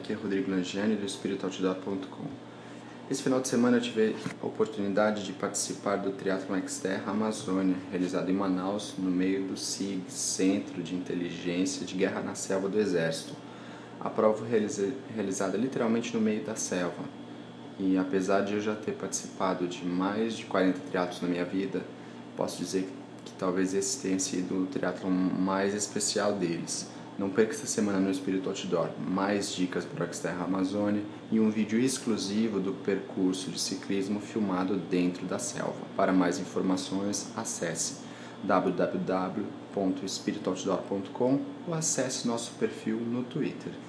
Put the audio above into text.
aqui é Rodrigo Langiani do EspirituOutdoor.com. Esse final de semana eu tive a oportunidade de participar do Triathlon Xterra Amazônia, realizado em Manaus, no meio do CIG, Centro de Inteligência de Guerra na Selva do Exército. A prova foi realizada literalmente no meio da selva. E apesar de eu já ter participado de mais de 40 triatlons na minha vida, posso dizer que talvez esse tenha sido o triatlon mais especial deles. Não perca essa semana no Espírito Outdoor mais dicas para o Xterra Amazônia e um vídeo exclusivo do percurso de ciclismo filmado dentro da selva. Para mais informações, acesse www.espirituoutdoor.com ou acesse nosso perfil no Twitter.